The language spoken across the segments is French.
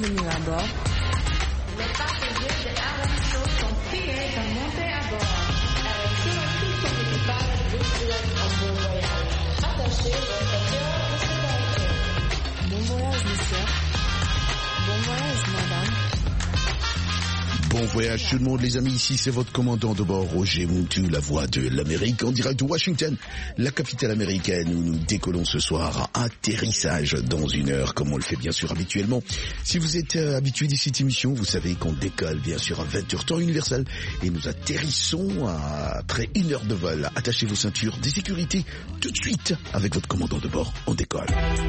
Bienvenue à bord. Les passagers de RM Show sont priés de monter à bord. RM Show et tout son équipage vous souhaitent un bon voyage. Attachez votre ceinture de sécurité. Bon voyage, monsieur. Bon voyage, madame. Bon voyage tout le monde les amis, ici c'est votre commandant de bord Roger Muntu, la voix de l'Amérique en direct de Washington, la capitale américaine où nous décollons ce soir à atterrissage dans 1 heure comme on le fait bien sûr habituellement. Si vous êtes habitué de cette émission, vous savez qu'on décolle bien sûr à 20h temps universel et nous atterrissons après 1 heure de vol. Attachez vos ceintures de sécurité tout de suite avec votre commandant de bord, on décolle.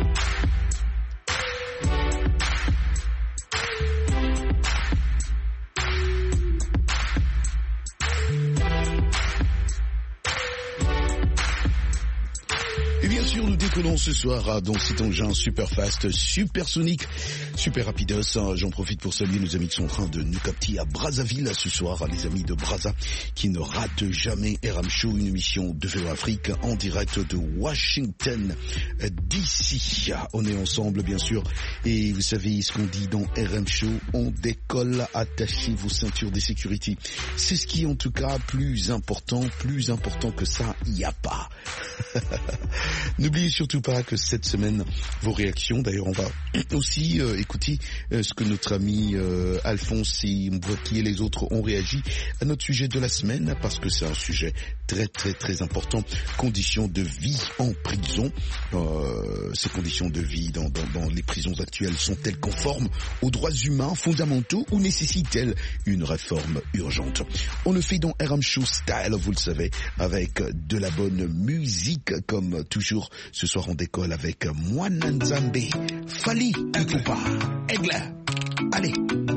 Et bien sûr, nous décollons ce soir dans cet engin super fast, supersonique, super rapidos. J'en profite pour saluer nos amis qui sont en train de nous capter à Brazzaville ce soir, les amis de Brazza qui ne ratent jamais RM Show, une émission de VO Afrique en direct de Washington DC. On est ensemble bien sûr et vous savez ce qu'on dit dans RM Show, on décolle, attachez vos ceintures de sécurité. C'est ce qui est en tout cas plus important que ça, il n'y a pas. N'oubliez surtout pas que cette semaine, vos réactions, d'ailleurs on va aussi écouter ce que notre ami Alphonse et Mbouaki et les autres ont réagi à notre sujet de la semaine, parce que c'est un sujet très très très important, conditions de vie en prison. Ces conditions de vie dans les prisons actuelles sont-elles conformes aux droits humains fondamentaux ou nécessitent-elles une réforme urgente? On le fait dans RM Show Style, vous le savez, avec de la bonne musique comme toujours. Ce soir on décolle avec Mwana Nzambe, Fally Ipupa, Aigle. Allez.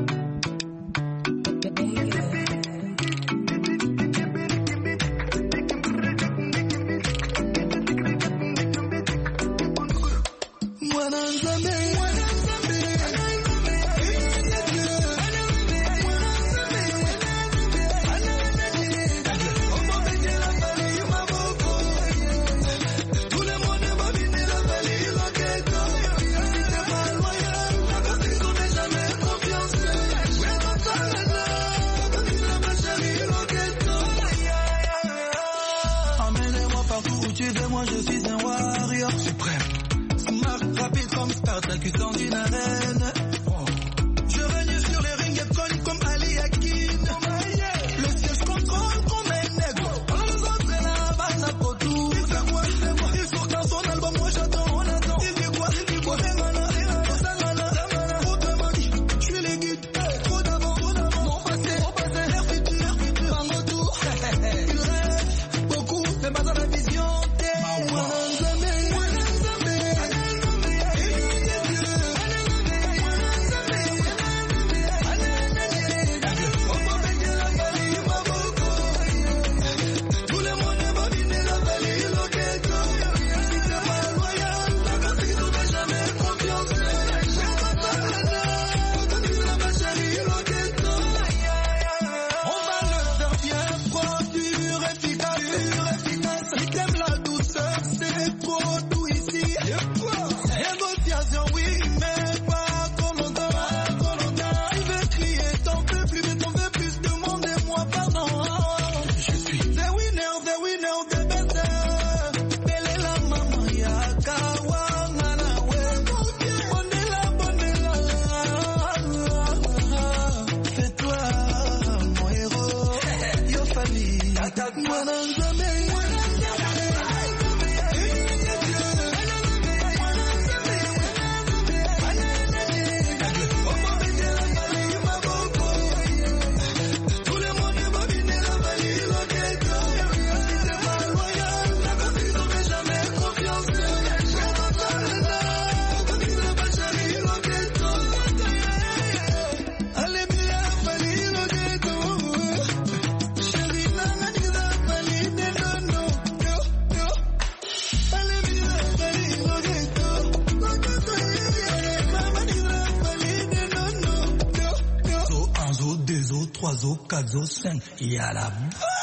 Il y a la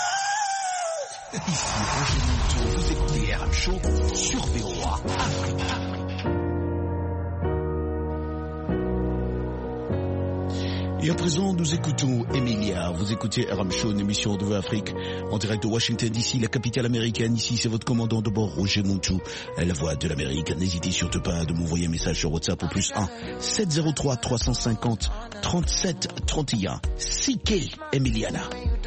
ici Roger Muntu, vous écoutez RM Show sur VOA Afrique. Et à présent, nous écoutons Emilia. Vous écoutez RM Show, une émission de Afrique en direct de Washington DC, la capitale américaine. Ici, c'est votre commandant de bord, Roger Montou, la voix de l'Amérique. N'hésitez surtout pas de m'envoyer un message sur WhatsApp au plus 1 703 350 37 31. CK Emiliana.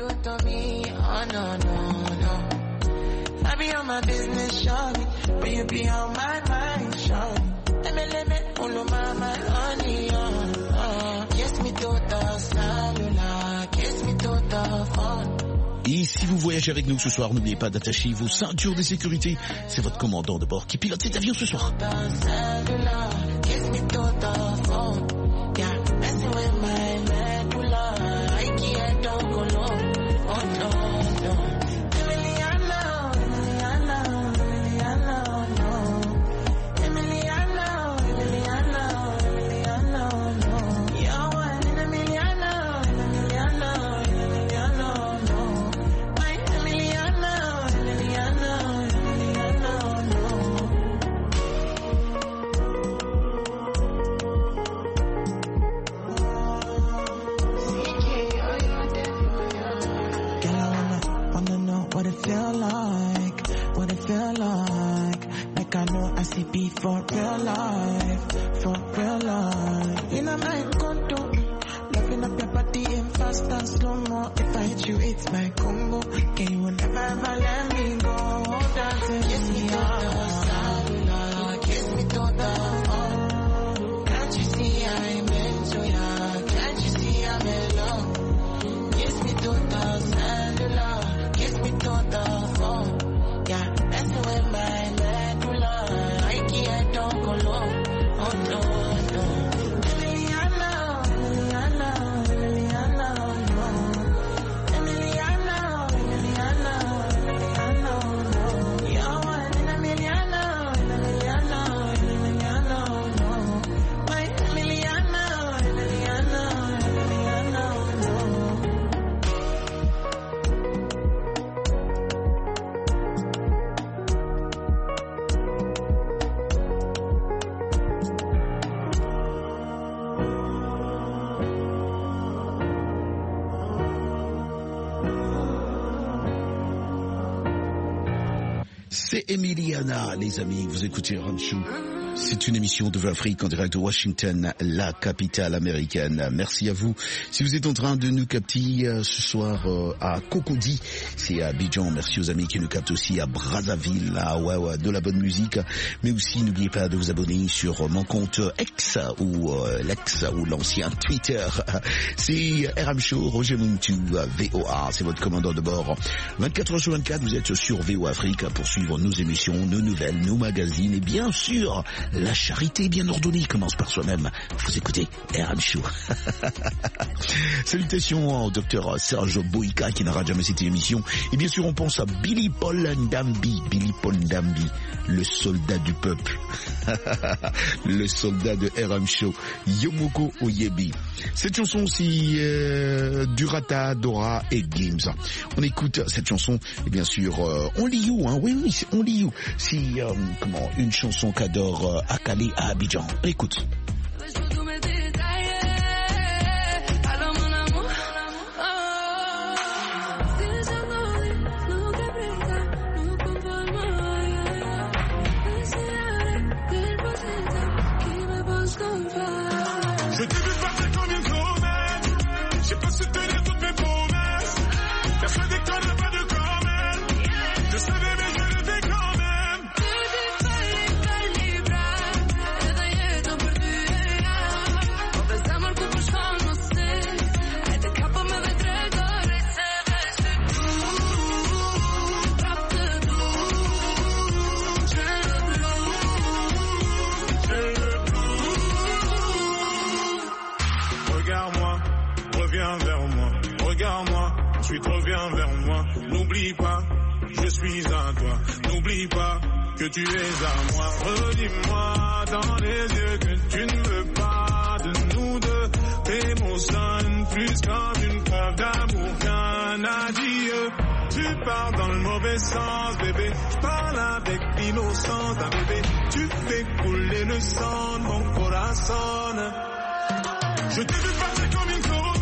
I be on my business, shawty, but you be on my mind, shawty. Let me pull on my honey, kiss me to the cellular, kiss me to the phone. Et si vous voyagez avec nous ce soir, n'oubliez pas d'attacher vos ceintures de sécurité. C'est votre commandant de bord qui pilote cet avion ce soir. For real life. In a mind condo, loving up your body in fast and slow-mo. If I hit you, it's my combo. Can you never ever let me go? Dancing, kiss me to the cellular, kiss me to the phone. Can't you see I'm into ya? Can't you see I'm in love? Kiss me to the cellular, kiss me to the phone. Yeah, messing with my medulla. C'est Emiliana, les amis, vous écoutez Ramchou. C'est une émission de Afrique en direct de Washington, la capitale américaine. Merci à vous. Si vous êtes en train de nous capter ce soir à Cocody, c'est à Abidjan. Merci aux amis qui nous captent aussi à Brazzaville, ouais, de la bonne musique. Mais aussi, n'oubliez pas de vous abonner sur mon compte X ou l'ex ou l'ancien Twitter. C'est RM Show, Roger Montou, VOA. C'est votre commandant de bord. 24 heures sur 24, vous êtes sur VOA Afrique pour suivre nos émissions, nos nouvelles, nos magazines et bien sûr, la charité bien ordonnée commence par soi-même. Vous écoutez RM Show. Salutations au docteur Serge Boïka qui n'aura jamais cette émission. Et bien sûr, on pense à Billy Paul Ndambi, le soldat du peuple. Le soldat de RM Show. Yomoko Oyebi. Cette chanson aussi, Durata, Dora et Gims. On écoute cette chanson, et bien sûr, Only You, hein. Oui, c'est Only You. C'est, une chanson qu'adore Akali à Abidjan. Écoute. Je t'ai vu partir comme une comète. J'ai pas su tenir toutes mes promesses. Persuadé que t'en as pas de comète. Je savais mais je le fais quand même. Regarde-moi, ensuite reviens vers moi. N'oublie pas, je suis à toi. N'oublie pas que tu es à moi. Redis-moi dans les yeux que tu ne veux pas de nous deux. Tes mots sonnent plus comme une preuve d'amour qu'un adieu. Tu pars dans le mauvais sens, bébé. Je parle avec l'innocence d'un bébé. Tu fais couler le sang de mon corazon. Je t'ai vu partir comme une chose.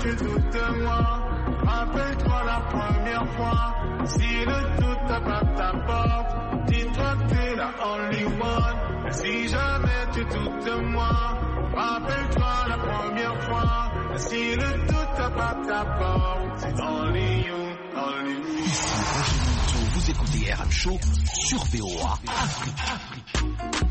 tu doutes de moi. Rappelle-toi la première fois. Si le doute tape ta porte, dis-toi que t'es la only one. Si jamais tu doutes de moi, rappelle-toi la première fois. Si le doute tape ta porte, c'est only you, only me. Vous écoutez RM Show sur VOA Afrique.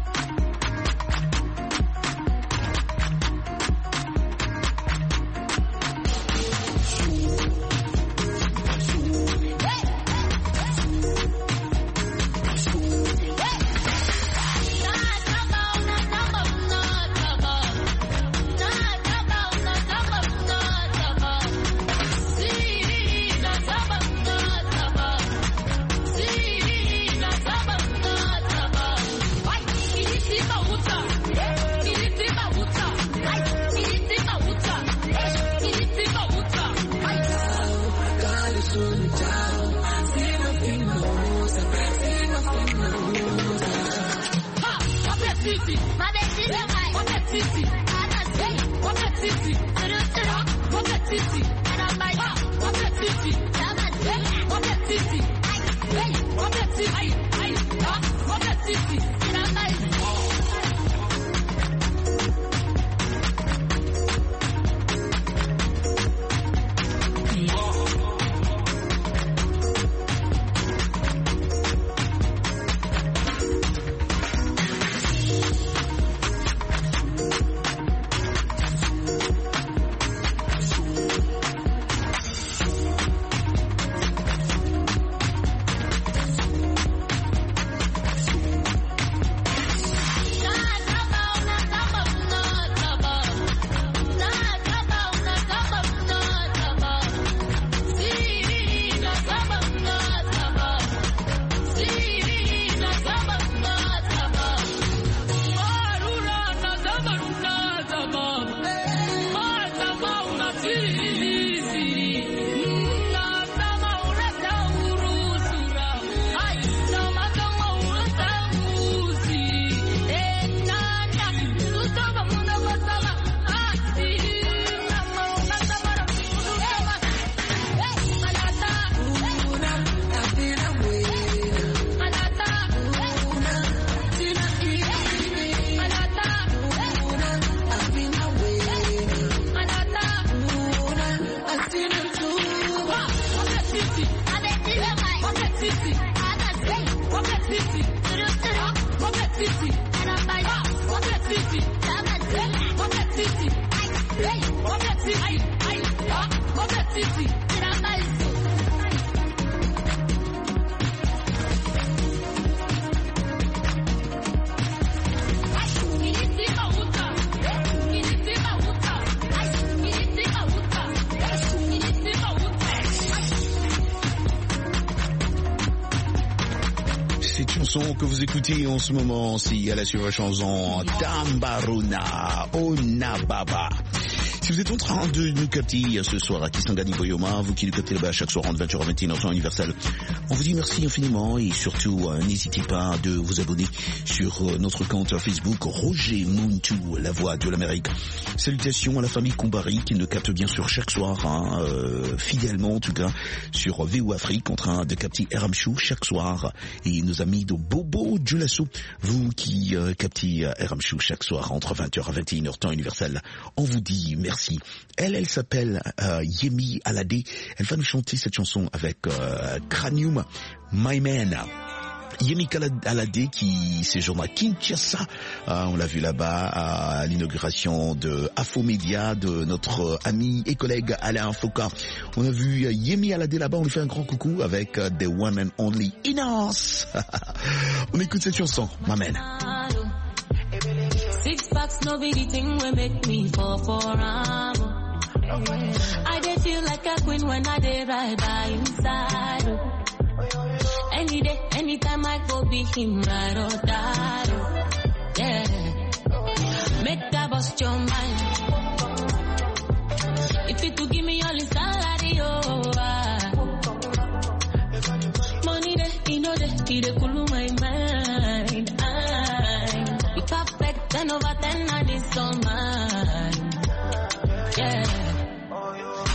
Que vous écoutez en ce moment, c'est à la suite de la chanson Tambaruna Onababa. Si vous êtes en train de nous capter ce soir à Kisangani Boyoma, vous qui nous captez là-bas chaque soir entre 20h et 21h temps universel, on vous dit merci infiniment et surtout n'hésitez pas de vous abonner sur notre compte Facebook Roger Muntu, la voix de l'Amérique. Salutations à la famille Koumbari qui nous capte bien sûr chaque soir, fidèlement en tout cas, sur VOA Afrique en train de capter RM Show chaque soir, et nos amis de Bobo Djulasso, vous qui captez RM Show chaque soir entre 20h à 21h temps universel, on vous dit merci. Elle s'appelle Yemi Alade, elle va nous chanter cette chanson avec Cranium, My Man. Yemi Alade qui séjourne à Kinshasa, on l'a vu là-bas à l'inauguration de Afromédia de notre ami et collègue Alain Foka. On a vu Yemi Alade là-bas, on lui fait un grand coucou avec The One and Only Inos. On écoute cette chanson, My Man. Six packs, no be the thing will make me fall for I dey feel like a queen when I dey ride by inside. Any day, anytime I go be him, ride or die. Yeah, make that bust your mind. If it to give me all his salary, money there, you know that he dey cool my mind. Be perfect, 10 over 10, and it's all mine. Yeah.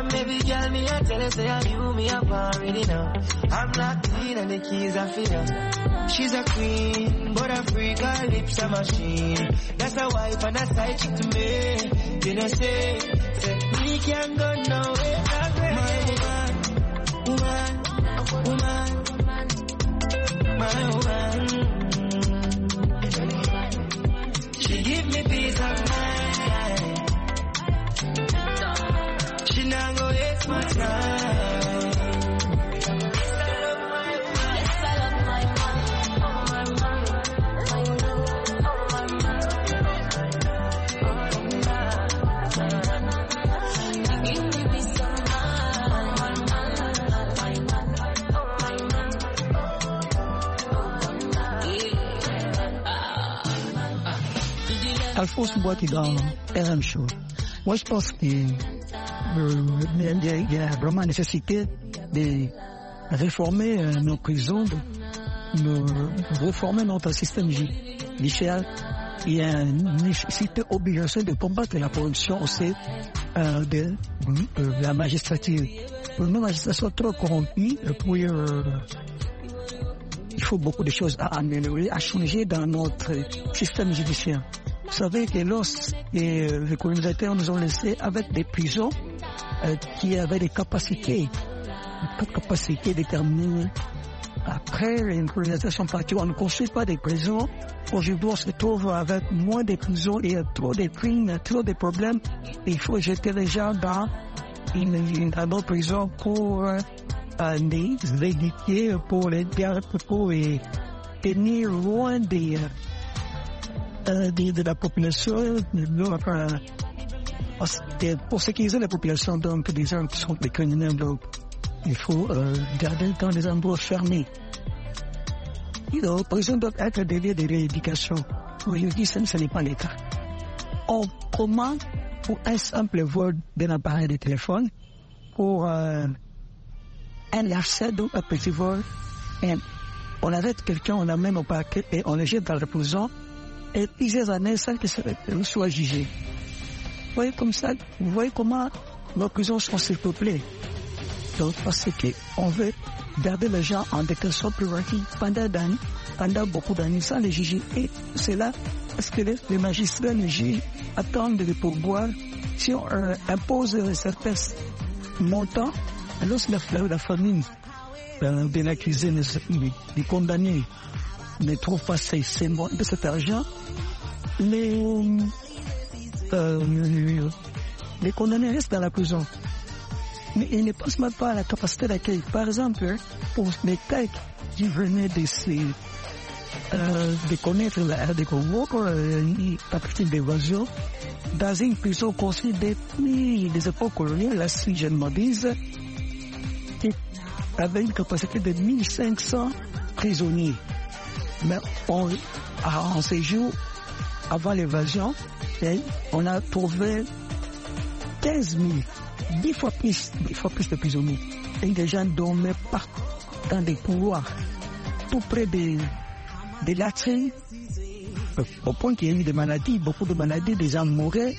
And maybe girl, me I tell her, say I you me up already now. I'm not clean and the keys are for her. She's a queen, but a freak, her lips a machine. That's a wife and a side chick to me. You know say we can't go nowhere. My woman, my woman. She give me peace of mind. She not go waste my time. Alphonse Boiti dans RM Show. Moi, je pense qu'il y a vraiment nécessité de réformer nos prisons, de réformer notre système judiciaire. Il y a une nécessité obligatoire de combattre la corruption aussi de la magistrature. Nos magistrats sont trop corrompus et puis il faut beaucoup de choses à améliorer, à changer dans notre système judiciaire. Vous savez que lorsque les colonisateurs nous ont laissés avec des prisons qui avaient des capacités déterminées. Après, les colonisateurs sont partis, on ne construit pas des prisons. Aujourd'hui, on se trouve avec moins de prisons, il y a trop de crimes, trop de problèmes. Il faut jeter les gens dans une prison pour les éduquer, pour les tenir loin de la population, pour sécuriser la population, donc des gens qui sont des criminels, donc il faut garder dans des endroits fermés. Les prisons doivent être des lieux de rééducation. Aujourd'hui, ce n'est pas le cas. Comment, pour un simple vol d'un appareil de téléphone, pour un accès d'un petit vol, on arrête quelqu'un, on l'amène au parquet et on le jette dans la prison, et plusieurs années sans que ça soit jugé. Vous voyez comment nos prisons sont surpeuplées. Donc, parce qu'on veut garder les gens en détention préventive pendant beaucoup d'années sans les juger. Et c'est là, parce que les magistrats, les juges attendent le pourboire. Si on impose certains montants, alors la famille de l'accusé, du condamné, ne trouve pas cet argent, les condamnés restent dans la prison. Mais ils ne pensent même pas à la capacité d'accueil. Par exemple, pour les cas qui venaient de connaître la RD Congo, à partir d'évasion, dans une prison construite depuis les époques coloniales, la si je me dise, qui avait une capacité de 1500 prisonniers. Mais en séjour, avant l'évasion, on a trouvé 15 000, 10 fois plus de prisonniers. Et les gens dormaient pas dans des couloirs, tout près des latrines, au point qu'il y a eu des maladies, beaucoup de maladies, des gens mouraient.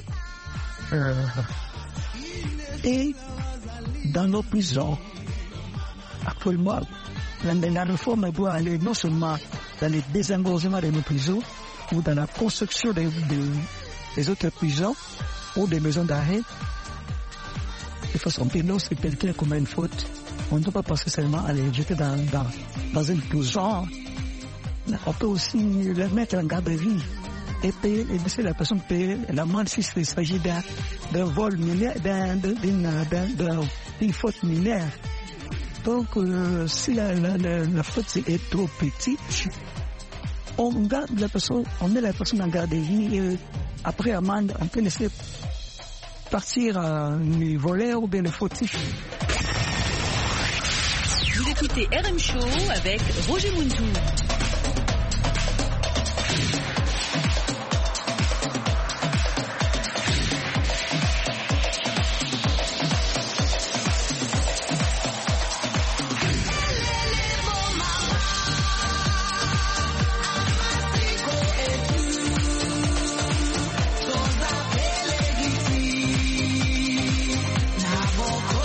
Et dans nos prisons, actuellement, la réforme doit aller non seulement dans le désengorgement de nos prisons ou dans la construction des autres prisons ou des maisons d'arrêt. De façon que lorsque quelqu'un commet une faute, on ne doit pas passer seulement à les jeter dans une prison. On peut aussi les mettre en garde à vue et laisser la personne payer l'amende si il s'agit d'un vol minier, d'une faute minière. Donc, si la faute est trop petite, on garde la personne, on met la personne en garde à vue et après amende, on peut laisser partir les voleurs ou bien les fautifs. Vous écoutez RM Show avec Roger Munzou. Now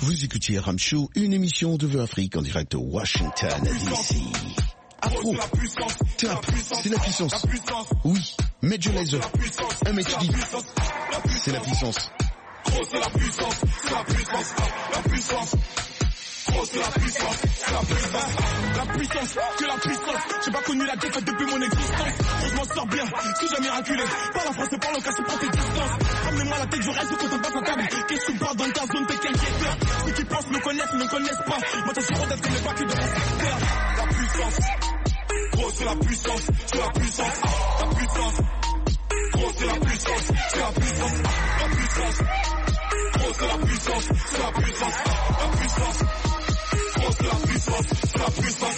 Vous écoutez RM Show, une émission de Vue Afrique en direct de Washington DC. Afro, c'est la puissance. Oui, Major Lazer, MHD, c'est la puissance. C'est la puissance, c'est la puissance, la puissance. C'est la puissance, c'est la puissance, la puissance, que la puissance. J'ai pas connu la défaite depuis mon existence. Je m'en sors bien, si j'ai miraculé. Parle en français, parle en casse, prends tes distances. Ramenez-moi la tête, je reste quand on passe en table. Qu'est-ce que tu parles dans ta zone, t'es quel guetteur. Ceux qui pensent me connaissent, ne connaissent pas. Moi, t'as sur d'être comme les bacs de mon secteur. La puissance, gros, c'est la puissance, c'est la puissance, la puissance. Gros, c'est la puissance, c'est la puissance, la puissance. Gros, c'est la puissance, c'est la puissance, la puissance. Gros, c'est la puissance, c'est la puissance.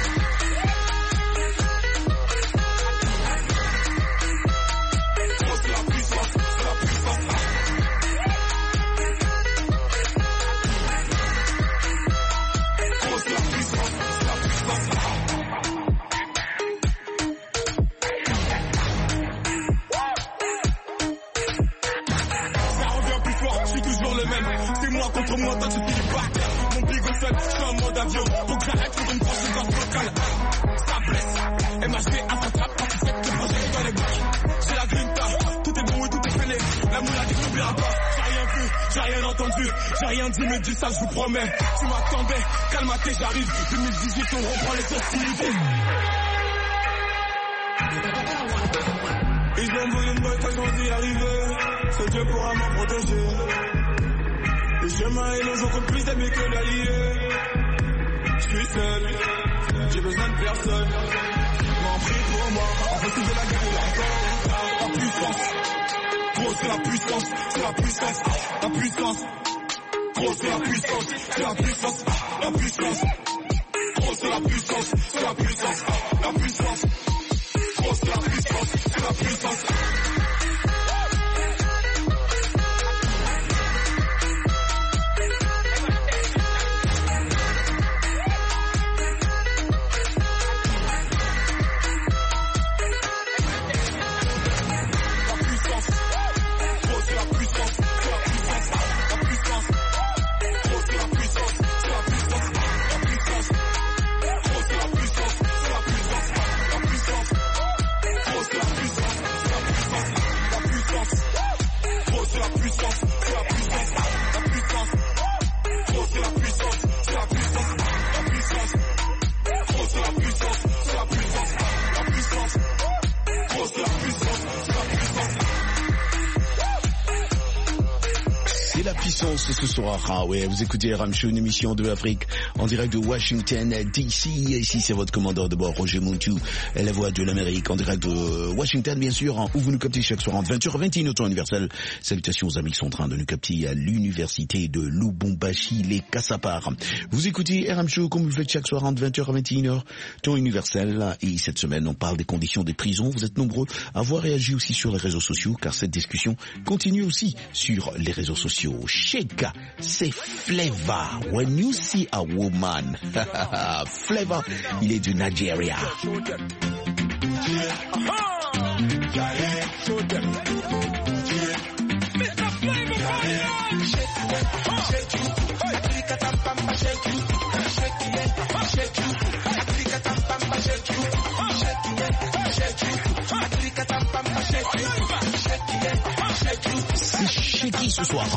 Gros, c'est la puissance, c'est la puissance. Gros, c'est la puissance, c'est la puissance. Ça revient plus fort, je suis toujours le même. C'est moi contre moi, toi tu finis par terre. Mon bigot seul, je suis en mode avion. Donc j'arrête pour une conséquence locale. Ça blesse, MHD attrape quand tu fais tes projets dans les bacs. J'ai la grinta, tout est bon et tout est fêlé. La moula dit n'oubliera pas. J'ai rien vu, j'ai rien entendu, j'ai rien dit, mais dis ça, je vous promets. Tu m'attendais, calme-toi, j'arrive. 2018, on reprend les hostilités. Ils ont voulu me battre d'y arriver. C'est Dieu pourra m'en protéger. Le chemin est long, j'en compte plus d'amis que d'alliés. Je suis seul, j'ai besoin de personne. M'en prie pour moi, en fait de la guerre et encore. La puissance, gros c'est la puissance, c'est la puissance, la puissance. Gros c'est la puissance, c'est la puissance, la puissance. Gros c'est la puissance, c'est la puissance, la puissance. Gros c'est la puissance, c'est la puissance. Ce soir, ah ouais, vous écoutez RM Show, une émission de Afrique en direct de Washington DC. Ici, c'est votre commandant de bord, Roger Muntu, la voix de l'Amérique en direct de Washington, bien sûr, où vous nous captez chaque soir entre 20h et 21h, temps universel. Salutations aux amis qui sont en train de nous capter à l'université de Lubumbashi, les Kassapar. Vous écoutez RM Show comme vous le faites chaque soir entre 20h et 21h, temps universel. Et cette semaine, on parle des conditions des prisons. Vous êtes nombreux à avoir réagi aussi sur les réseaux sociaux, car cette discussion continue aussi sur les réseaux sociaux. Sheka, c'est Flavor. When you see a woman, Flavor, il est du Nigeria. C'est Shaky ce soir.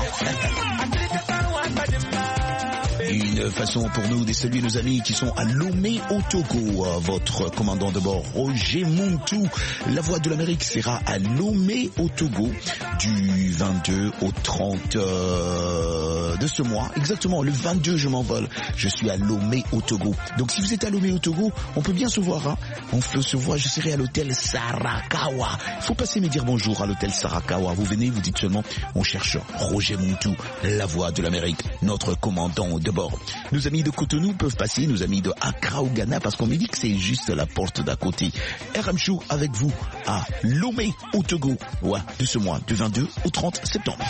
Une façon pour nous de saluer nos amis qui sont à Lomé au Togo. Votre commandant de bord, Roger Muntu, la voix de l'Amérique, sera à Lomé au Togo du 22 au 30 de ce mois. Exactement, le 22 je m'envole. Je suis à Lomé au Togo. Donc si vous êtes à Lomé au Togo, on peut bien se voir. Hein. On peut se voir, je serai à l'hôtel Sarakawa. Il faut passer me dire bonjour à l'hôtel Sarakawa. Vous venez, vous dites seulement, on cherche Roger Muntu, la voix de l'Amérique, notre commandant de bord. Nos amis de Cotonou peuvent passer, nos amis de Accra au Ghana, parce qu'on me dit que c'est juste la porte d'à côté. RM Show avec vous à Lomé au Togo, ouais, de ce mois, du 22 au 30 septembre.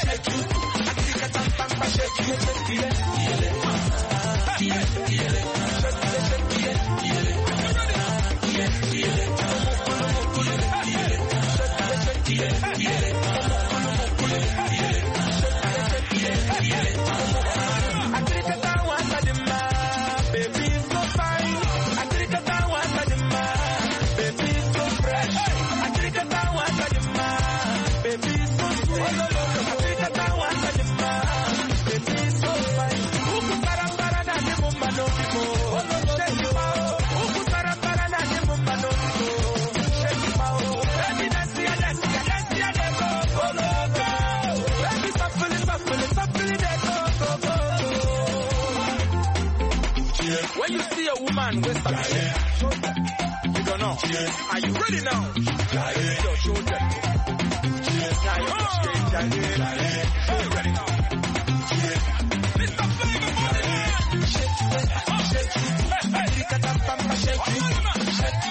When you see a woman with some shit, you don't know. Are you ready now? Yo, show them. Now you're straight, are you ready now? Mr. Flavor, shake it, shake it, shake it, shake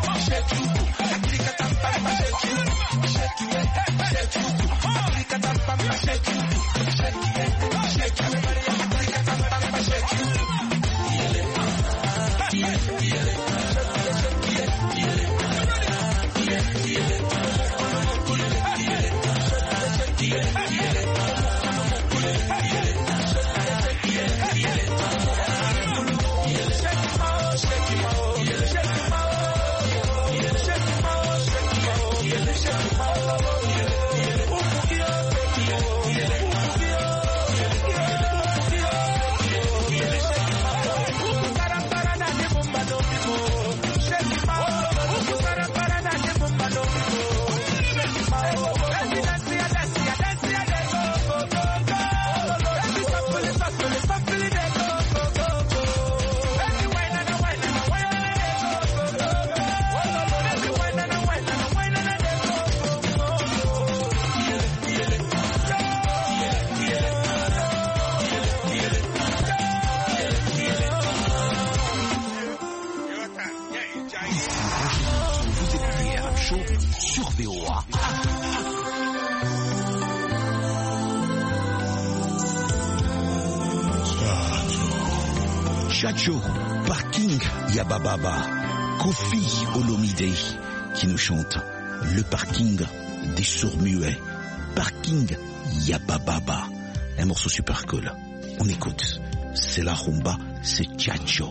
Sur VOA. Chacho, Parking Yabababa, Kofi Olomide qui nous chante le parking des sourds-muets. Parking Yabababa, un morceau super cool. On écoute, c'est la rumba, c'est Chacho.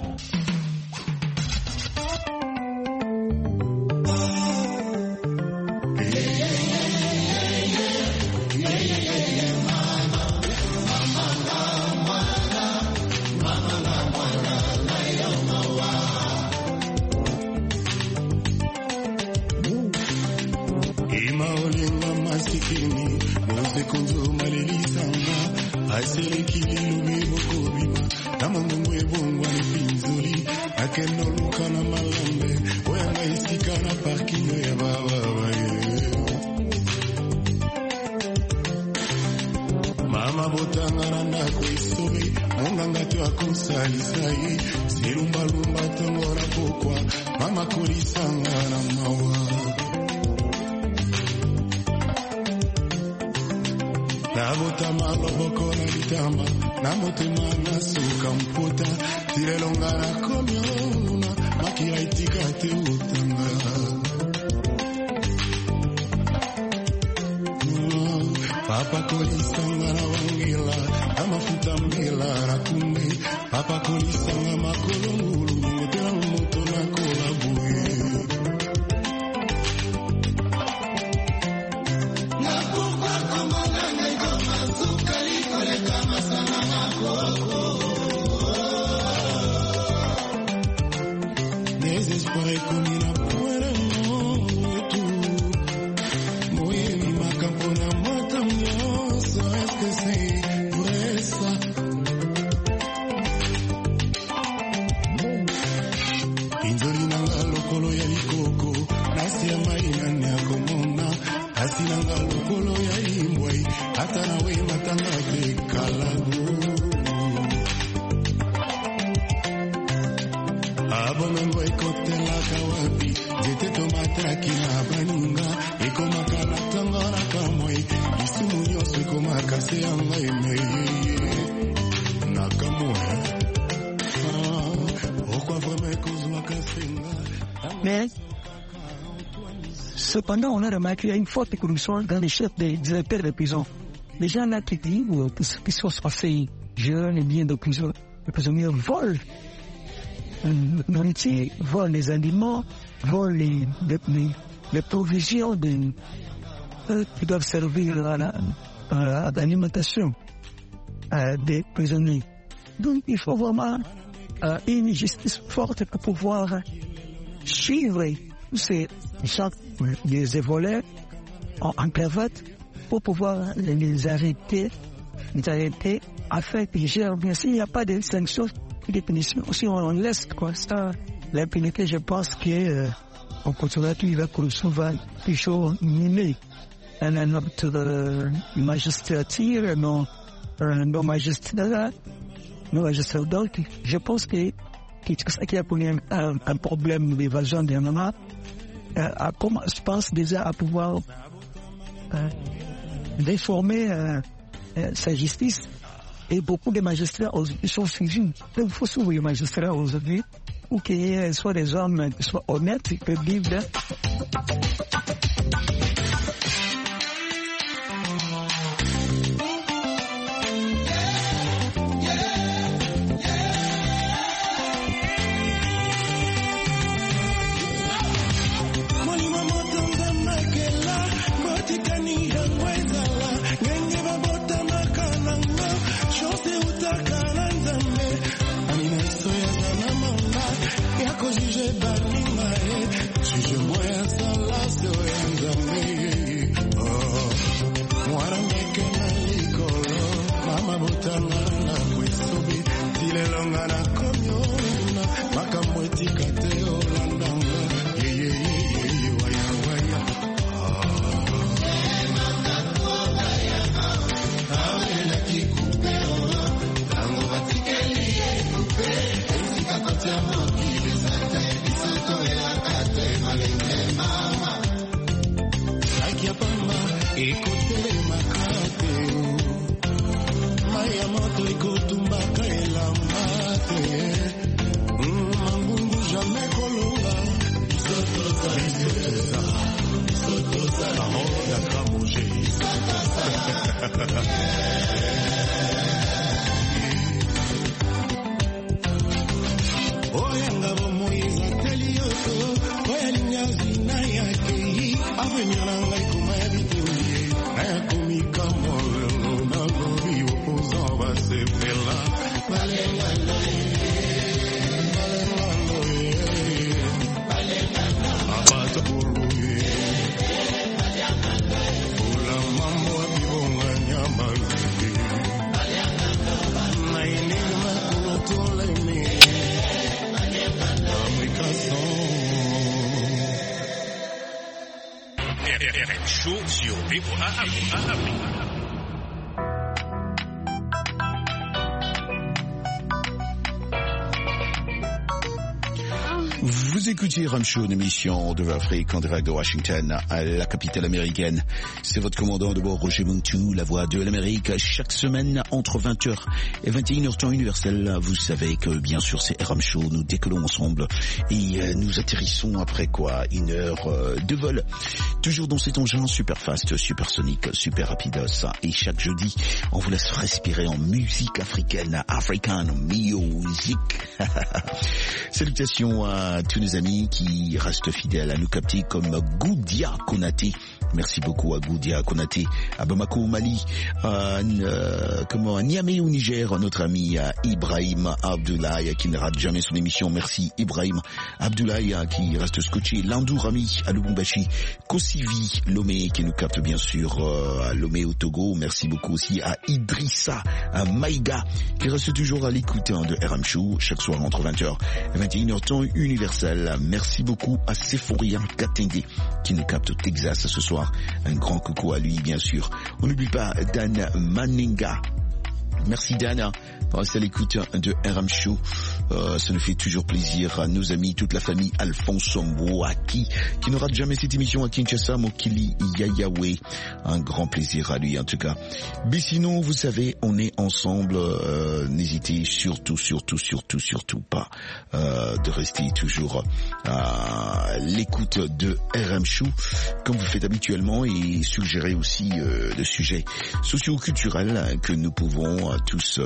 Mais, cependant, on a remarqué qu'il y a une forte évolution dans les chefs des directeurs de prison. Les gens là qui disent qui sont assez jeunes et bien de prison, les prisonniers volent nourriture, volent les aliments, volent les provisions qui doivent servir à l'alimentation des prisonniers. Donc, il faut vraiment une justice forte pour pouvoir suivre tous ces gens, les voleurs en cravate, pour pouvoir les arrêter afin qu'ils gèrent bien. S'il n'y a pas de sanctions définition. Si on laisse comme ça l'impunité, je pense que on continuera tout, il va souvent toujours miner notre magistrature, nos magistrats. Donc, je pense que c'est ça qui a posé un problème d'évasion des moments. Je pense déjà à pouvoir réformer sa justice. Et beaucoup de magistrats sont suivis. Donc, il faut suivre les magistrats aujourd'hui pour qu'il y ait soit des hommes qui soient honnêtes, qui peuvent vivre. Vous écoutez RM Show, une émission de l'Afrique en direct de Washington, à la capitale américaine. C'est votre commandant de bord, Roger Muntu, la voix de l'Amérique. Chaque semaine, entre 20h et 21h temps universel, vous savez que bien sûr c'est RM Show, nous décollons ensemble et nous atterrissons après quoi, 1 heure de vol. Toujours dans cet engin super fast, super sonique, super rapidos. Et chaque jeudi, on vous laisse respirer en musique africaine, African music. Salutations à tous nos amis qui restent fidèles à nous capter comme Goudia Konaté. Merci beaucoup à Goudia Konaté, à Bamako au Mali, à Niamey au Niger, notre ami Ibrahim Abdoulaye qui ne rate jamais son émission. Merci Ibrahim Abdoulaye qui reste scotché. Landou Rami à Lubumbashi, Kosivi Lomé qui nous capte bien sûr à Lomé au Togo. Merci beaucoup aussi à Idrissa à Maïga qui reste toujours à l'écoute de RM Show chaque soir entre 20h et 21h temps universel. Merci beaucoup à Sephorian Katende qui nous capte au Texas ce soir. Un grand coucou à lui bien sûr. On n'oublie pas Dan Maninga. Merci Dan pour rester à l'écoute de RM Show. Ça nous fait toujours plaisir à nos amis, toute la famille Alphonse Mouaki qui ne rate jamais cette émission à Kinshasa, Mokili Yayawe. Un grand plaisir à lui en tout cas. Mais sinon, vous savez, on est ensemble. N'hésitez surtout pas de rester toujours à l'écoute de RM Show comme vous faites habituellement et suggérer aussi le sujet socio-culturel que nous pouvons tous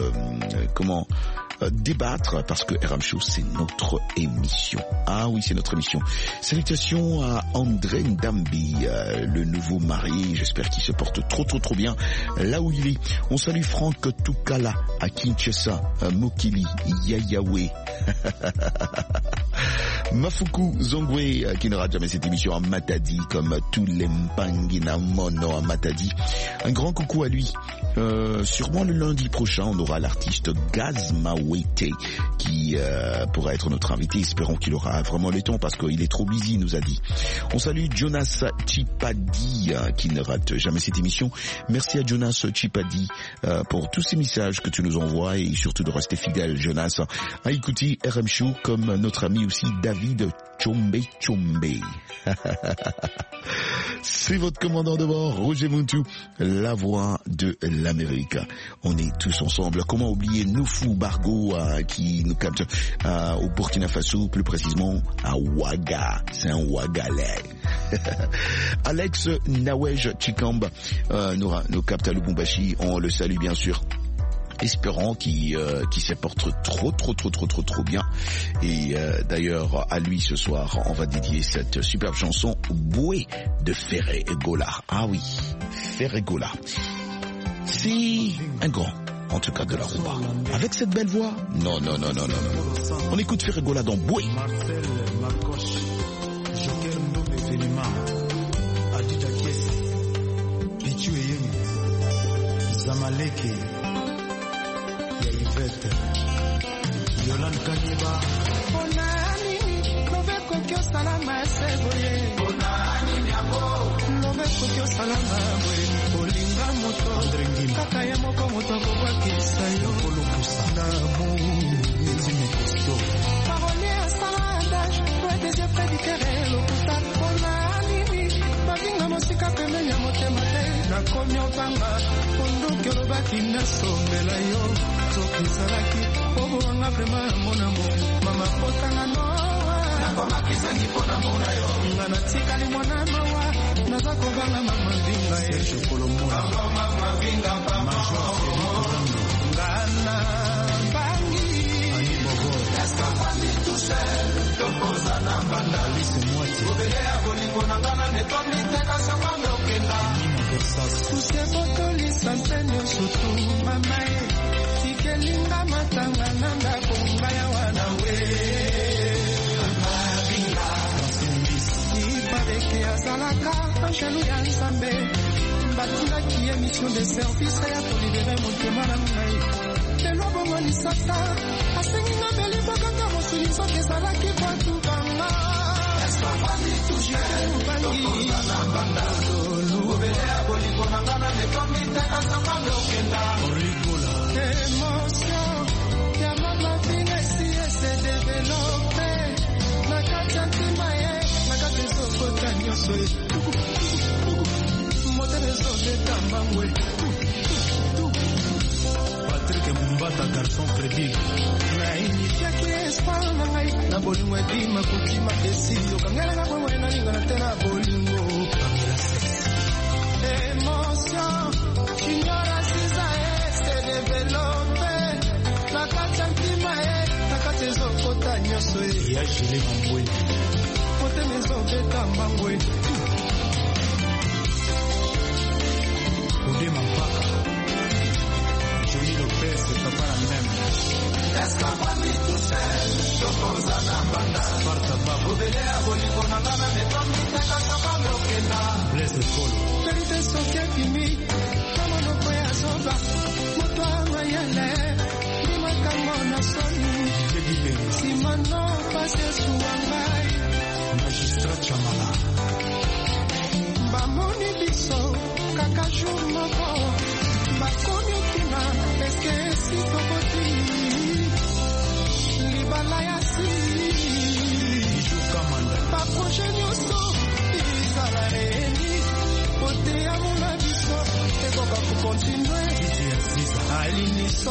débattre parce que RM Show c'est notre émission. Ah oui, c'est notre émission. Salutations à André Ndambi, le nouveau marié. J'espère qu'il se porte trop bien là où il est. On salue Franck Toukala à Kinshasa, Mokili Yayawe. Mafuku Zongwe qui ne rate jamais cette émission à Matadi comme tous les Mpangina Mono à Matadi. Un grand coucou à lui. Sûrement le lundi prochain, on aura l'artiste Gaz Mawete qui pourra être notre invité. Espérons qu'il aura vraiment le temps parce qu'il est trop busy, il nous a dit. On salue Jonas Chipadi qui ne rate jamais cette émission. Merci à Jonas Chipadi pour tous ces messages que tu nous envoies et surtout de rester fidèle, Jonas, à écouter RM Show comme notre ami aussi David Chombe. C'est votre commandant de bord, Roger Muntu, la voix de l'Amérique. On est tous ensemble. Comment oublier Noufou Bargo qui nous capte au Burkina Faso, plus précisément à Ouaga. C'est un Ouagalais. Alex Nawej Chikamba nous capte à Lubumbashi. On le salue bien sûr. Espérant qu'il se porte trop bien. Et d'ailleurs, à lui ce soir, on va dédier cette superbe chanson Boué de Ferré Gola. Ah oui, Ferré Gola. C'est un grand, en tout cas de la rumba. Avec cette belle voix, non. On écoute Ferré Gola dans Boué. Marcel Marcoche, Joker Ndombe Felima, Adida Kiesi, Pichu Eyemi, Zamaleke, Yvette, Yolande Kaniba. Onani, love kokyo salama seboye. Onani miabo, love kokyo salama we. Olinga moto, kaka ye moko moto kobaki sayo. Kolokusa na mu, nizime kosto. Parole asalandage, ouais des yeux près du terrain, l'okuta. Onani, bavinga mosika pembe ya motema te. Na komi opanga, kondo kyolobaki na sombela yo. Kizalaki, obo wanga vrema mona mo. Mama potanga noa, nakoma kizangi pona mona yo. Ngana tika ni mwana noa, nazako banga mama vinga ye. Shukolo mona, mama vinga mama jo. Ngana bangi, ani bobo. Eska pandi touchel, topoza na banda. Lise mwati, obele ya bolingo na ngana netomi teka sakando kenda. Kuse botoli santene sutu mama ye. Kelinga matanga nanda kumba ya wanawe Mabinga Ibareke azalaka Angelou ya nsambe Batula ki émission de service ya tolibere motema na ngai Lelo bongo lisasa Asengi na beli bakanga mosuli soke ezalaki batu banga Estafani touche Bangi Banda Obele ya bolingo na ngana nekomi teka sakando kenda Origola Émotion, y'a ma vie ici et s'est développée. Na katantimaye, na katezo kotanyo soe. Moterezo de tambangwe. Patrick Mumbata, garçon crédible. Na initia qui espoir na ngai. Na bolingo edima kutima kesi. Okangela na kwewe na linga na tena bolingo. Émotion, ignora sisae. Développé la katantima la katezo kota nyoso ya jile mambwe kote mezo beta mambwe ode mambaka Johnny Lopez papa la même escapani tout seul chokoza na banda parta babo bele aboliko na bana metomi teka sakando kenda blesse polo verite sokia kimi kama no koya soba Yale, Lima Kamona Soni, Simano Pase Suangai, Magistrat Chamala, Bamoni Biso, Kakaju Moko, Bakoni Kina, Eske Sitopoti, Libalaya Si, Paproche Nyoso, Izalaeni, Pote Amuna Biso, Ekoka Kukontinue, Aliniso,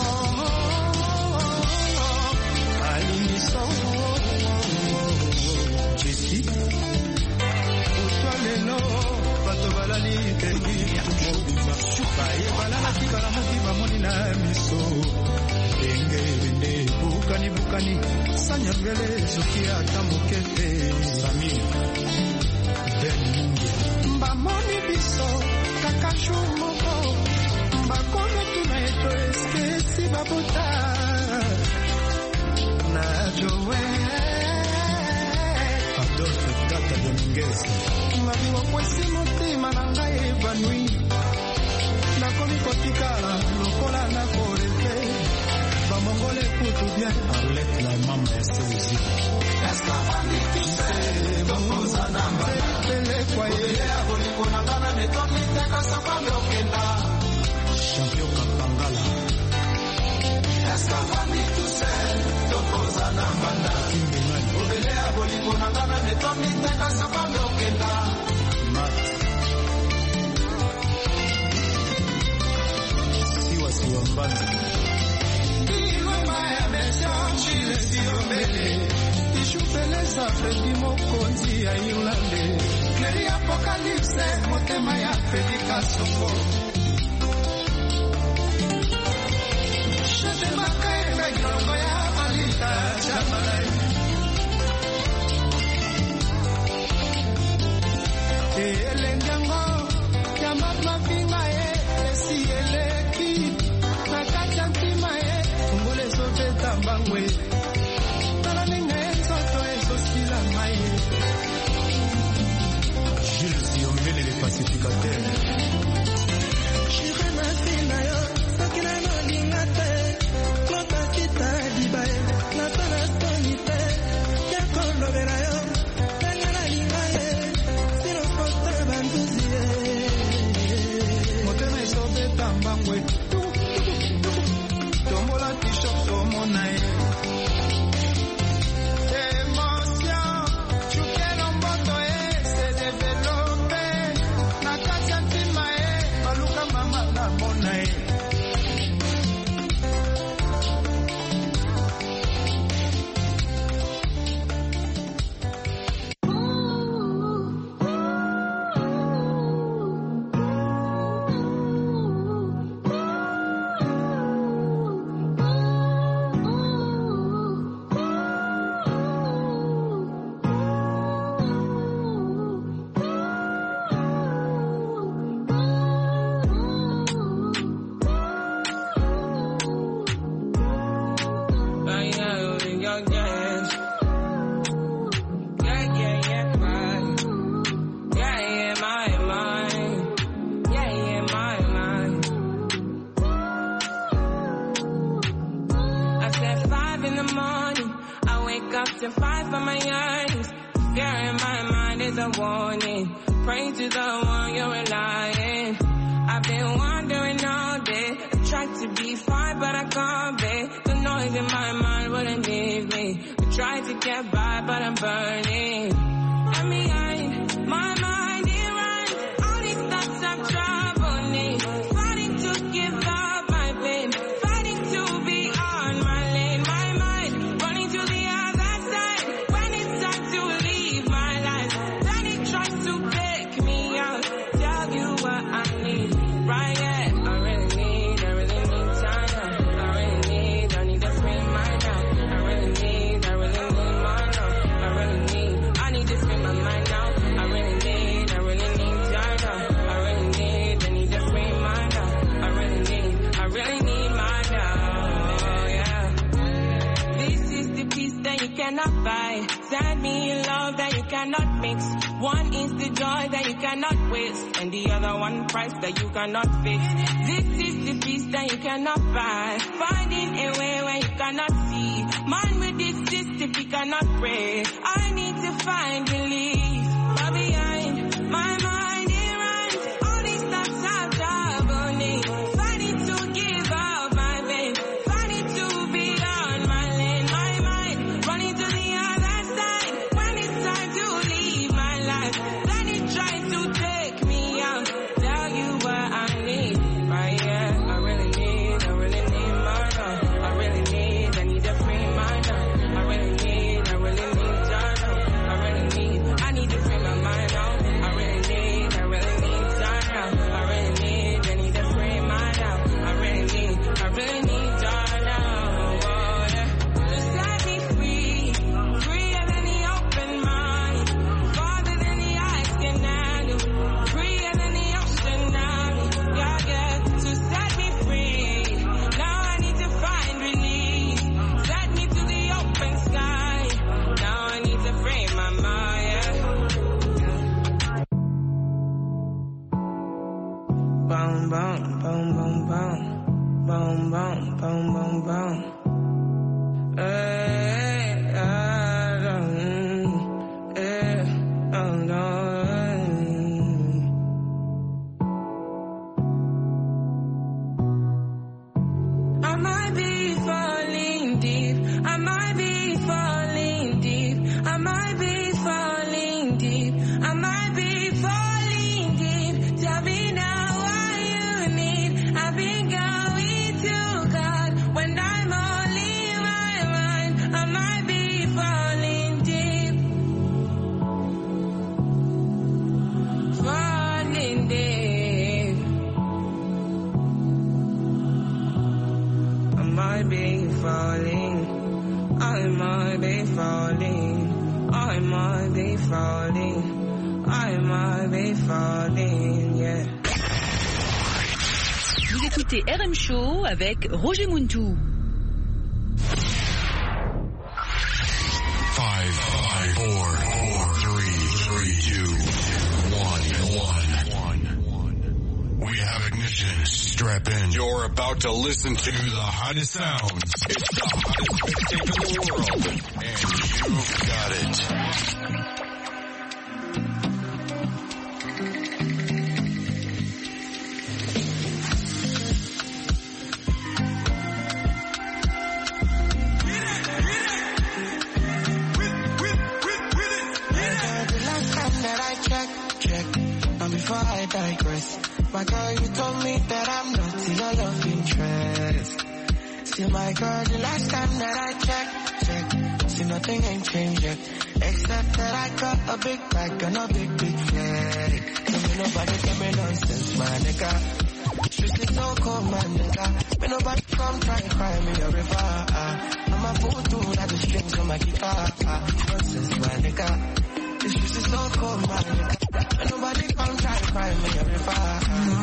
Jessie, Utwalelo, Batobalali, Kengi, Baye Bala, Atikala Mokiba Monina Miso, Enge, Bukani, Sanyangele, Zukia, Tamukete, Sami, Ben Mbamoni Biso, Kakashu Moko, Mbakone Kimeto, Eske, Sibabuta, Na Joe. Si motema na ngai evanui nakomi kotikala lokola na koreve bamongole kutu bien Arlette la mama ya Seuzi champion Kapangala siwa mbani ishupeleza Fredi mokonzi ya Irlande Cleri Apocalypse motema ya Felika Songo Shete makae gilongo ya Alita Jamalai elengango ya mapinga esi eleki nakati ntima ngole sopeta mbangwe Jules Ziombele les pacificateurs Chirena Sinayo Sakina no lingate Klota kita dibae Natana stonite Yakondo verayo Nangana lingaye Sino fosta banduzie Motena isobe tambangwe Tombola t-shirt tomonae that you cannot fix. This is the peace that you cannot buy. Finding a way where you cannot see. Man with this system, he cannot pray. I need to find relief. But behind my mind, it runs. All these thoughts are troubling. Fighting to give up my pain. Fighting to be on my lane. My mind running to the other side. When it's time to leave my life, then it tries to take me out. Where I need, right, yeah, I really need my love. I really need a free mind. I really need I need might be falling. I might be falling. I might be falling. I might be falling, yeah. Vous écoutez RM Show avec Roger Muntou. 5, 4, 3, 2, 1. We have ignition. Strap in. You're about to listen to the hottest sounds. It's the hottest mixtape in the world. And you've got it. Before I digress, my girl, you told me that I'm not your love interest. See, my girl, the last time that I checked, see, nothing ain't changed yet, except that I got a big bag and a big flag. So me nobody tell me nonsense, my nigga. Streets is so cold, my nigga. Me nobody come try and cry me a river. I'm a fool too, not the strings on my guitar. Nonsense, my nigga. This is so cold, man. And nobody come try to cry me every fire.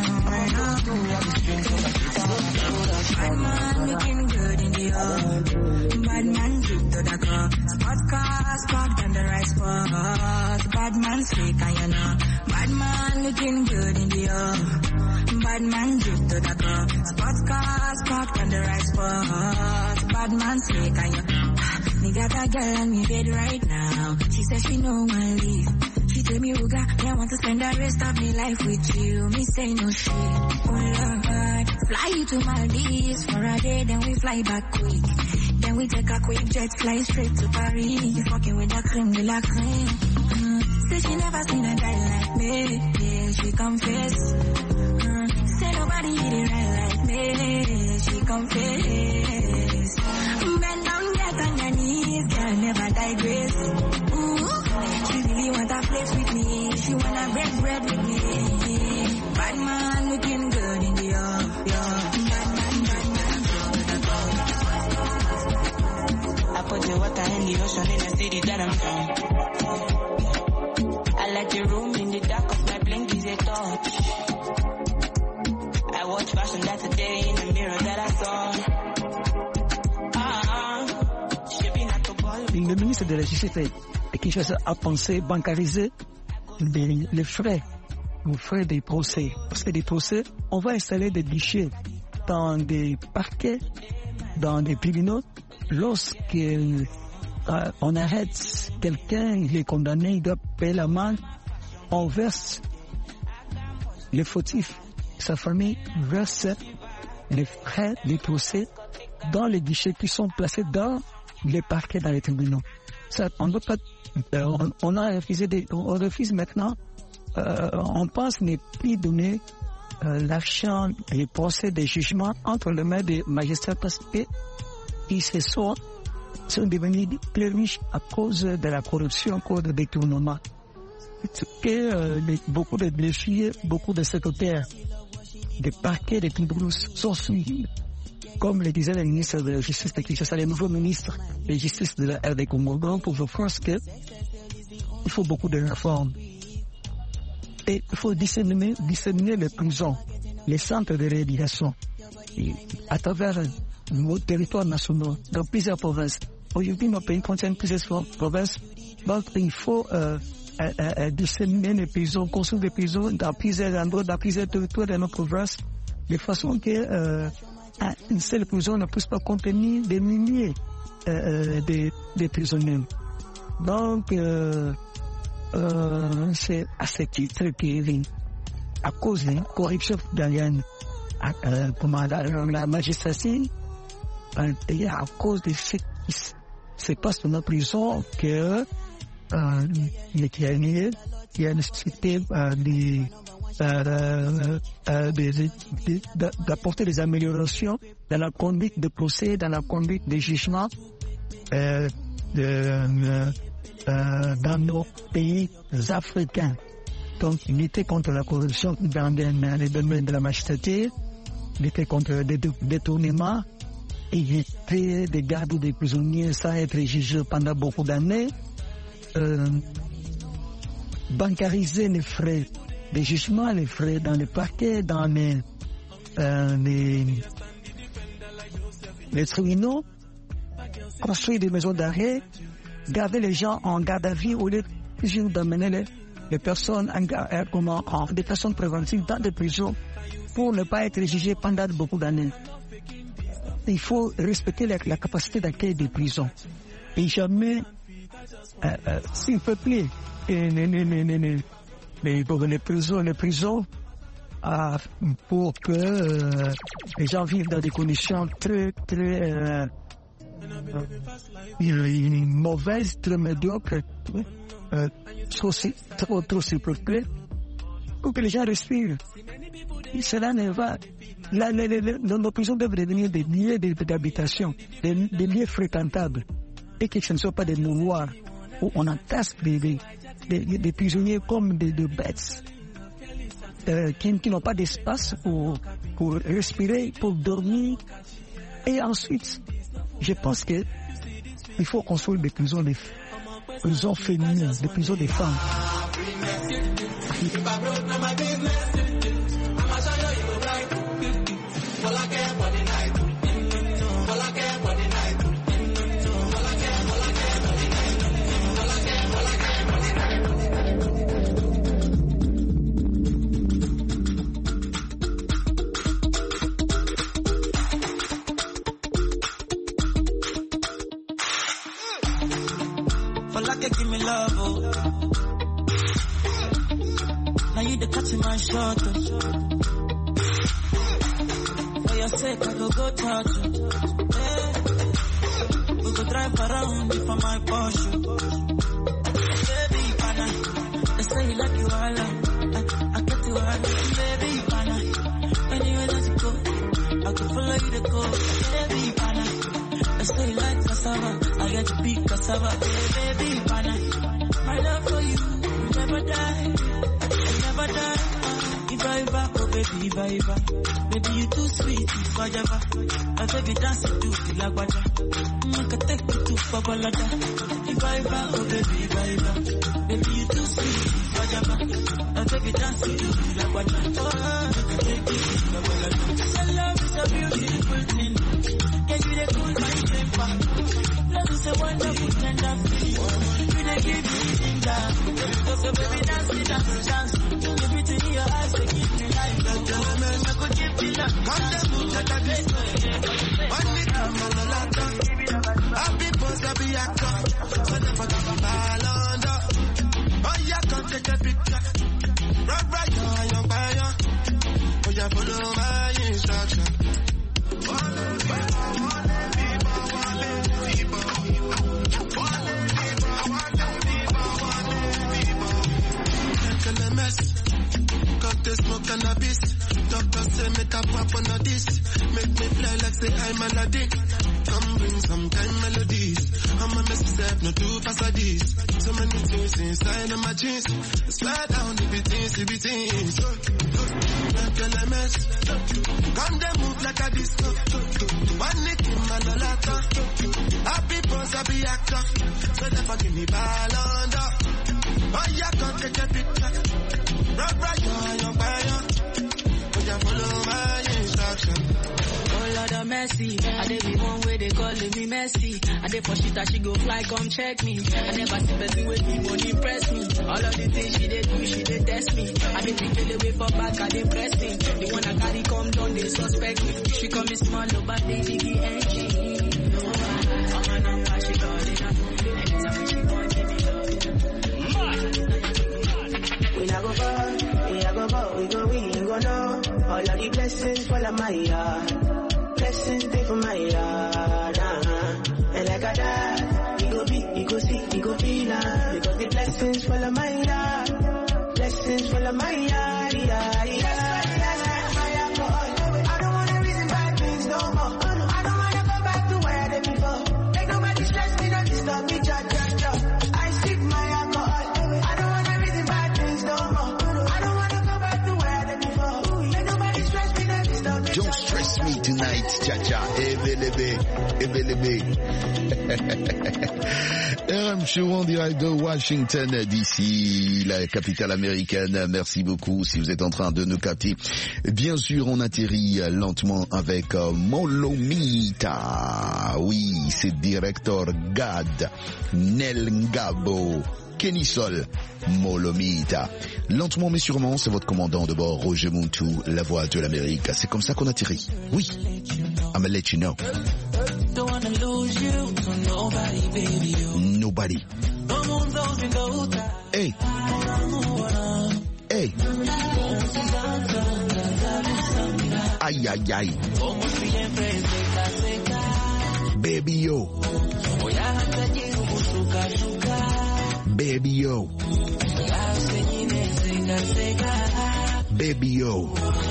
Bad man looking good in the old. Bad man drip to the car. Sports cars parked on the right spot. Bad man slick and you know. Bad man looking good in the old. Bad man drip to the car. Sports cars parked on the right spot. Bad man slick and you know. Me got a girl on me bed right now. She says she know my leave. She tell me, Ruga, me I want to spend the rest of my life with you. Me say no shit. Oh Lord, fly you to Maldives for a day, then we fly back quick. Then we take a quick jet, fly straight to Paris. You fucking with the creme de la creme. Say she never seen a guy like me. Yeah, she confess. Say nobody did it right like me. She confess. Bend down, get on your knees, girl, never digress. Ooh, she really want to flex with me. She wanna break bread with me. Bad man looking good in the yard. Bad man, I put the water in the ocean in the city that I'm from. I like the room in the dark of my blink is a touch. I watch fashion that today in the mirror that I saw. Le ministre de la Justice et Kinshasa a pensé bancariser les frais des procès. Parce que des procès, on va installer des guichets dans des parquets, dans des tribunaux. Lorsqu'on arrête quelqu'un, il est condamné, il doit payer l'amende, on verse les fautifs. Sa famille verse les frais des procès dans les guichets qui sont placés dans les parquets, dans les tribunaux. Ça, on ne peut pas, on a refusé, on refuse maintenant. On pense ne plus donner l'argent, les procès, des jugements entre les mains des magistrats parce qu'ils sont devenus plus riches à cause de la corruption, à cause de détournement. Beaucoup de greffiers, beaucoup de secrétaires des parquets, des tribunaux sont suivis. Comme le disait le ministre de la Justice de Kinshasa, le nouveau ministre de la Justice de la RD Congo, donc je pense qu'il faut beaucoup de réformes. Et il faut disséminer les prisons, les centres de rééducation, à travers nos territoires nationaux, dans plusieurs provinces. Aujourd'hui, nos pays contiennent plusieurs provinces, donc il faut disséminer les prisons, construire des prisons dans plusieurs endroits, dans plusieurs territoires de nos provinces, de façon que une seule prison ne puisse pas contenir des milliers de prisonniers. Donc, c'est à ce titre que, à cause de la corruption italienne, la magistrature, et à cause de ce qui se passe dans nos prisons, que il y a nécessité d'apporter des améliorations dans la conduite de procès, dans la conduite des jugements dans nos pays africains. Donc, lutter contre la corruption dans les domaines de la magistrature, lutter contre les détournements éviter de garder des prisonniers sans être jugés pendant beaucoup d'années, bancariser les frais de jugement, les frais dans les parquets, dans les tribunaux, construire des maisons d'arrêt, garder les gens en garde à vue au lieu toujours d'amener les personnes des personnes préventives dans des prisons pour ne pas être jugées pendant beaucoup d'années. Il faut respecter la capacité d'accueil des prisons. Et jamais, s'il vous plaît, les prisons pour que les gens vivent dans des conditions très mauvaises, très médiocres, trop s'il vous plaît, pour que les gens respirent. Et cela ne va. Nos prisons doivent devenir des lieux d'habitation, des lieux fréquentables, et que ce ne soit pas des mouroirs où on entasse des prisonniers comme des bêtes qui n'ont pas d'espace pour respirer, pour dormir. Et ensuite, je pense qu'il faut construire des prisons féminines, des prisons des femmes. Give me love, oh. Now you the catching my shot, oh. For your sake, I go touch you. Yeah. We go drive around for my Porsche. Baby, pana, they say you like you all, I get you all, baby, pana. Anywhere that you go, I can follow you to go. Baby, pana, they say you like cassava, I get to be cassava. Baby, pana, my love for you will never die, never die. Iva, oh baby, Iva. Baby, you too sweet, forever. My baby dance to the lagwaja. I can take you to Babalada. Iva, oh baby, Iva. Baby, you too sweet, forever. My baby dance to the lagwaja. I can take you to Babalada. So love is a beautiful thing. Can you the cool my temper? Love is a wonderful tender feeling. You dey give me ginger. So baby, dance. Everything in your eyes, they give me life. I could give you love. Come to move like a disco. One day, I'm on the laptop. Happy post, I'll be actor. So never give me ball under. Oh, yeah, come take a picture. Right on your fire. Oh, yeah, follow my instruction. Cut the smoke cannabis. Doctor say make a pop on this. Make me fly like say I'm Aladdin. Come bring some kind melodies. I'm a messy self, no too fast at this. So many things inside of my jeans. Slide down the beatings. Make a mess. Come they move like a disco. One nick in my lolata. Happy pose, I be actor. So never give me ball under. Oh yeah, come take a picture. Right on your fire. Would you follow my instruction? Oh Lord of mercy, I dey be one way they calling me messy. I dey for shit that she go fly, come check me. I never see person with me won't impress me. All of the things she dey do, she dey test me. I dey feel the way for back, I dey pressing. The one I carry come down, they suspect me. She call me small, but they diggy engine. No, I'm a number, she got it. Anytime she want, give me love. We not go far, we not go far, we go know. All of the blessings fall on my yard. Blessings stay for my yard. And like I die, we go be, we go see, we go feel. Because the blessings fall on my yard. Blessings fall on my yard, yeah. I don't wanna reason bad things no more. I don't wanna go back to where I did before. Make nobody stress me, don't disturb me, cha. I sip my alcohol. I don't wanna reason bad things no more. I don't wanna go back to where I did before. Make nobody stress me, don't disturb me. Don't stress me tonight, cha. Cha, Ebelebe. RM Show en direct de Washington DC, la capitale américaine. Merci beaucoup si vous êtes en train de nous capter. Bien sûr, on atterrit lentement avec Molomita. Oui, c'est Director Gad, Nel Ngabo, Kenny Sol, Molomita. Lentement mais sûrement, c'est votre commandant de bord, Roger Muntu, la voix de l'Amérique. C'est comme ça qu'on atterrit. Oui, I'ma let you know. Don't wanna lose you to nobody, baby. Nobody. Hey. Hey. Aïe, aïe, aïe. Baby yo. Baby yo. Baby yo.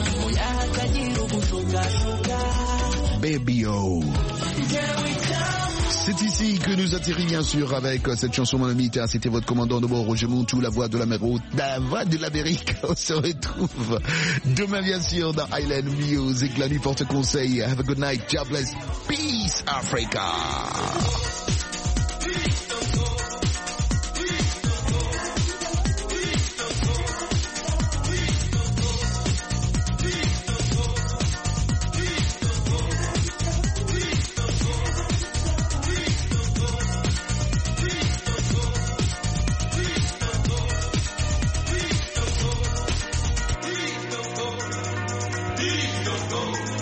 Baby yo. C'est ici que nous atterrit bien sûr avec cette chanson Molomita. C'était votre commandant de bord Roger Muntu, la voix de l'Amérique. On se retrouve demain bien sûr dans Island Music. La nuit porte conseil. Have a good night. God bless. Peace Africa. Go.